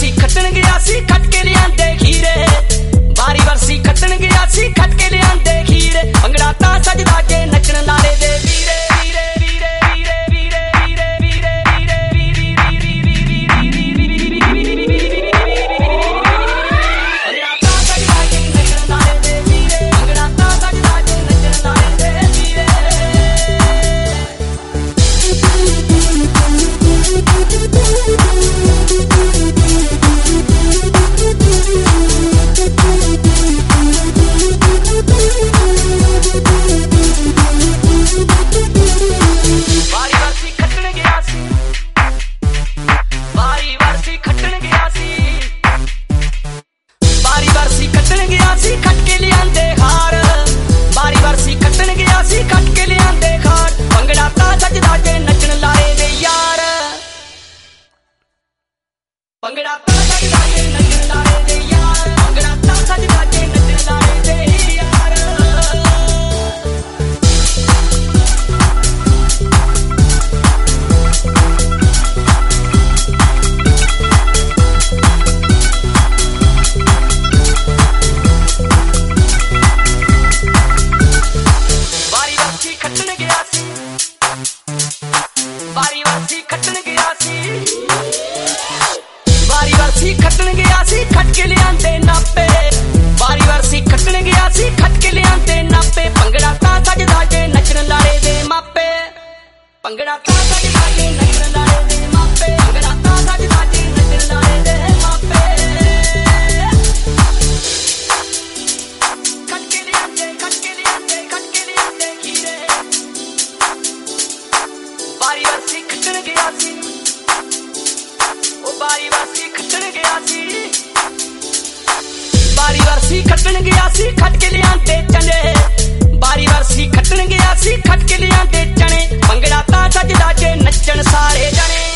वरसी खटन गया सी खट के लियांदे खीरे, बारी वरसी खटन गया सी खट के लियांदे खीरे, भंगड़ा ता सजदा के नचन लाले दे वीरे वीरे वीरे वीरे वीरे वीरे वीरे भंगड़ा ता सजदा के नचन लाले दे यार, भंगड़ा ता सजदा के नचन लाले दे यार। बारी वरसी खटन गया सी, बारी वरसी खटन गया सी, बारी वरसी खटन गया सी खट के लियांदे नापे, बारी वरसी खटन गया सी खट के लियांदे नापे, भंगड़ा ता सजदा के नचन लाले दे मापे, भंगड़ा ता सजदा के नचन लाले दे मापे, भंगड़ा ता सजदा के नचन लाले दे मापे। खट के लियांदे खट के लियांदे खट के लियांदे खीरे, बारी वरसी खटन गया सी, बारी वरसी खटन गया सी, बारी वरसी खटन गया सी खट के लियांदे चने, बारी वरसी खटन गया सी खट के लियांदे चने, भंगड़ा ता सजदा के नचन सारे जने।